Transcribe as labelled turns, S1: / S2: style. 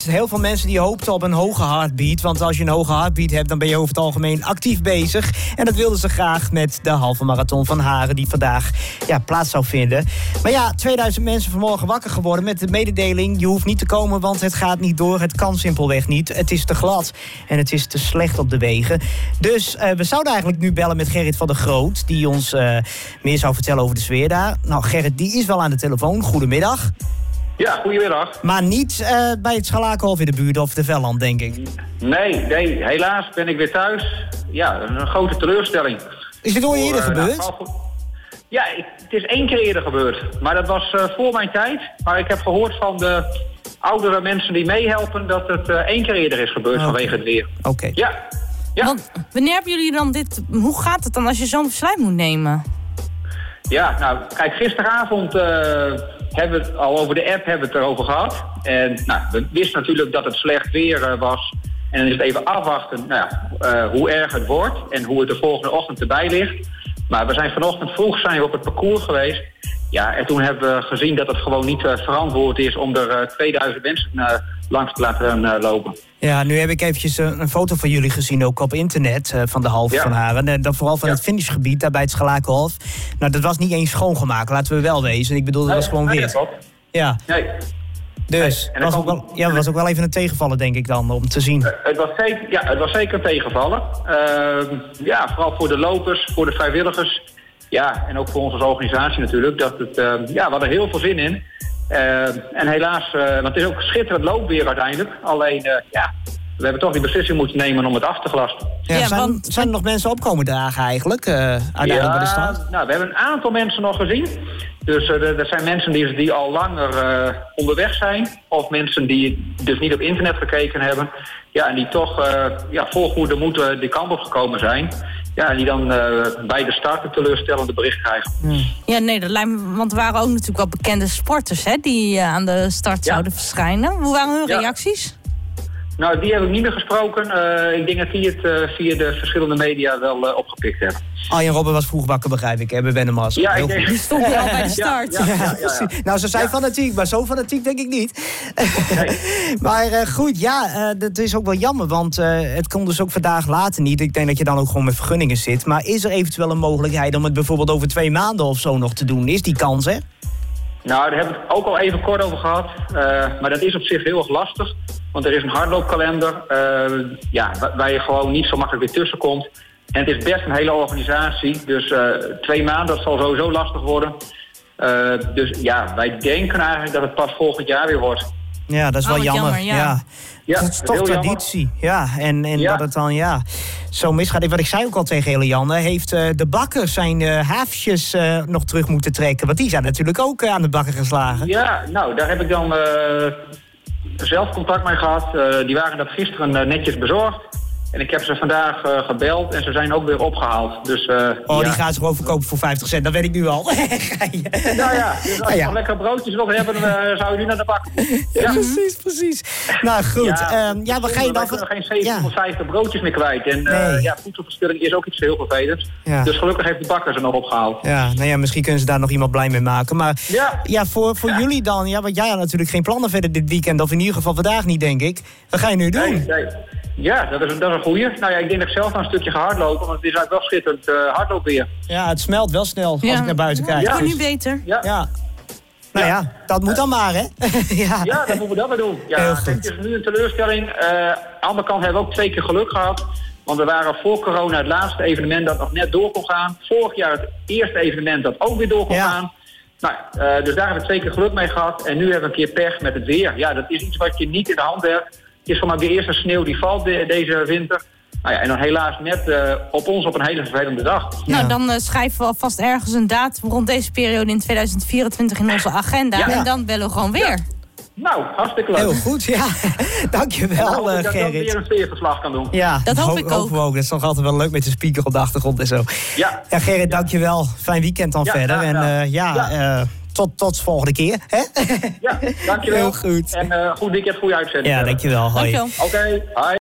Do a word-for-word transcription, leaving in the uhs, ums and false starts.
S1: Heel veel mensen die hoopten op een hoge heartbeat. Want als je een hoge heartbeat hebt, dan ben je over het algemeen actief bezig. En dat wilden ze graag met de halve marathon van Haren, die vandaag ja, plaats zou vinden. Maar ja, tweeduizend mensen vanmorgen wakker geworden met de mededeling: je hoeft niet te komen, want het gaat niet door. Het kan simpelweg niet. Het is te glad en het is te slecht op de wegen. Dus uh, we zouden eigenlijk nu bellen met Gerrit van der Groot, die ons uh, meer zou vertellen over de sfeer daar. Nou, Gerrit, die is wel aan de telefoon. Goedemiddag.
S2: Ja, goedemiddag.
S1: Maar niet uh, bij het Schalakenhof in de buurt of de Velland, denk ik.
S2: Nee, nee, helaas ben ik weer thuis. Ja, een grote teleurstelling.
S1: Is dit ooit eerder
S2: uh,
S1: gebeurd?
S2: Nou, ja, ik, het is één keer eerder gebeurd. Maar dat was uh, voor mijn tijd. Maar ik heb gehoord van de oudere mensen die meehelpen dat het uh, één keer eerder is gebeurd, oh, vanwege het weer.
S1: Oké. Okay.
S2: Ja. ja.
S3: Want wanneer hebben jullie dan dit... Hoe gaat het dan als je zo'n besluit moet nemen?
S2: Ja, nou, kijk, gisteravond uh, hebben we het al over de app hebben we het erover gehad. En nou, we wisten natuurlijk dat het slecht weer uh, was. En dan is het even afwachten nou ja, uh, hoe erg het wordt en hoe het de volgende ochtend erbij ligt. Maar we zijn vanochtend vroeg zijn we op het parcours geweest. Ja, en toen hebben we gezien dat het gewoon niet uh, verantwoord is om er uh, tweeduizend mensen uh, langs te laten uh, lopen.
S1: Ja, nu heb ik eventjes een, een foto van jullie gezien, ook op internet, uh, van de halve ja. van Haren. En dan vooral van ja. het finishgebied, daar bij het Schalakenhof. Nou, dat was niet eens schoongemaakt, laten we wel wezen. Ik bedoel, dat
S2: nee,
S1: was gewoon
S2: nee,
S1: wit.
S2: Dat
S1: ja.
S2: Nee.
S1: Dus, nee, was ook wel, ja, dat was ook wel even een tegenvallen, denk ik dan, om te zien.
S2: Uh, het, was zeker, ja, het was zeker een tegenvallen. Uh, ja, vooral voor de lopers, voor de vrijwilligers. Ja, en ook voor ons als organisatie natuurlijk. Dat het, uh, ja, we hadden heel veel zin in. Uh, en helaas, uh, want het is ook schitterend loopweer uiteindelijk. Alleen, uh, ja, we hebben toch die beslissing moeten nemen om het af te glasten.
S1: Ja, ja, zijn, want... zijn er nog mensen opkomen dagen eigenlijk, uh, uiteindelijk
S2: ja,
S1: bij de stad?
S2: Nou, we hebben een aantal mensen nog gezien. Dus uh, er zijn mensen die, die al langer uh, onderweg zijn. Of mensen die dus niet op internet gekeken hebben. Ja, en die toch uh, ja, vol goede moed die kant op gekomen zijn. Ja, die dan uh, bij de start een teleurstellende bericht krijgen.
S3: Hmm. Ja, nee, dat lijkt me, want er waren ook natuurlijk wel bekende sporters, hè, die uh, aan de start ja. zouden verschijnen. Hoe waren hun
S2: ja.
S3: reacties?
S2: Nou, die heb ik niet meer gesproken. Uh, ik denk dat die het uh, via de verschillende media wel uh, opgepikt hebben.
S1: Arjen Robben was vroeg wakker, begrijp ik, hè, bij Wennemars.
S2: Ja, ik denk...
S3: Die stond al bij de start.
S2: Ja, ja, ja, ja, ja.
S1: Nou, ze zijn ja. fanatiek, maar zo fanatiek denk ik niet. Nee. Maar uh, goed, ja, uh, dat is ook wel jammer, want uh, het kon dus ook vandaag later niet. Ik denk dat je dan ook gewoon met vergunningen zit. Maar is er eventueel een mogelijkheid om het bijvoorbeeld over twee maanden of zo nog te doen? Is die kans, hè?
S2: Nou, daar hebben we het ook al even kort over gehad. Uh, maar dat is op zich heel erg lastig. Want er is een hardloopkalender uh, ja, waar je gewoon niet zo makkelijk weer tussenkomt. En het is best een hele organisatie. Dus uh, twee maanden, dat zal sowieso lastig worden. Uh, dus ja, wij denken eigenlijk dat het pas volgend jaar weer wordt.
S1: Ja, dat is wel
S3: oh,
S1: jammer.
S3: jammer ja.
S1: Ja.
S2: Ja,
S1: dat is toch traditie. Ja, en, en ja. dat het dan ja, zo misgaat. Wat ik zei ook al tegen Eliane, heeft uh, de bakker zijn uh, haafjes uh, nog terug moeten trekken. Want die zijn natuurlijk ook uh, aan de bakker geslagen.
S2: Ja, nou, daar heb ik dan uh, zelf contact mee gehad. Uh, die waren dat gisteren uh, netjes bezorgd. En ik heb ze vandaag uh, gebeld en ze zijn ook weer opgehaald. Dus, uh,
S1: oh,
S2: ja.
S1: die gaan ze gewoon verkopen voor vijftig cent, dat weet ik nu al.
S2: Nou ja, dus als je ah, ja. nog lekker broodjes wilt hebben, dan uh, zou je nu naar de bak.
S1: Ja, ja, precies, precies. Nou goed, ja, um, ja wat ga je dan...
S2: We kunnen geen zevenhonderdvijftig ja. broodjes meer kwijt. En uh,
S1: nee.
S2: ja, voedselverspilling is ook iets heel vervelends.
S1: Ja.
S2: Dus gelukkig heeft de bakker ze nog opgehaald.
S1: Ja, nou ja, misschien kunnen ze daar nog iemand blij mee maken. Maar
S2: ja,
S1: ja voor, voor ja. jullie dan, ja, want jij had natuurlijk geen plannen verder dit weekend. Of in ieder geval vandaag niet, denk ik. Wat ga je nu doen?
S2: Nee, nee. Ja, dat is, dat is een goeie. Nou ja, ik denk dat ik zelf aan een stukje ga hardlopen, want het is eigenlijk wel schitterend uh, hardloopweer.
S1: Ja, het smelt wel snel als
S3: ja.
S1: ik naar buiten kijk.
S3: Ja,
S1: dus.
S3: nu beter.
S2: Ja.
S1: ja. Nou ja, ja dat moet dan maar, hè?
S2: ja. ja, dat moeten we dat maar doen. Ja, het is nu een teleurstelling. Uh, aan de andere kant hebben we ook twee keer geluk gehad. Want we waren voor corona het laatste evenement dat nog net door kon gaan. Vorig jaar het eerste evenement dat ook weer door kon ja. gaan. Nou, uh, dus daar hebben we twee keer geluk mee gehad. En nu hebben we een keer pech met het weer. Ja, dat is iets wat je niet in de hand hebt. Het is gewoon maar de eerste sneeuw die valt de, deze winter. Nou ja, en dan helaas net uh, op ons op een hele vervelende dag.
S3: Ja. Nou, dan uh, schrijven we alvast ergens een datum rond deze periode in tweeduizend vierentwintig in onze agenda. Ja. En dan bellen we gewoon weer.
S2: Ja. Nou, hartstikke leuk.
S1: Heel goed, ja. Dankjewel, uh,
S2: dat
S1: Gerrit.
S2: Dat ik weer een sfeerverslag kan doen.
S1: Ja,
S3: dat hoop ho- ik ook.
S1: ook. Dat is toch altijd wel leuk met de speaker op de achtergrond en zo.
S2: Ja.
S1: Ja, Gerrit, dankjewel. Fijn weekend dan
S2: ja,
S1: verder.
S2: Ja,
S1: en
S2: ja.
S1: Uh, ja, ja. Uh, tot, tot volgende keer. Hè?
S2: Ja, dankjewel.
S1: Heel goed.
S2: En uh, goed weekend, goede uitzending.
S1: Ja, dankjewel. Hoi.
S2: Oké, okay, hi.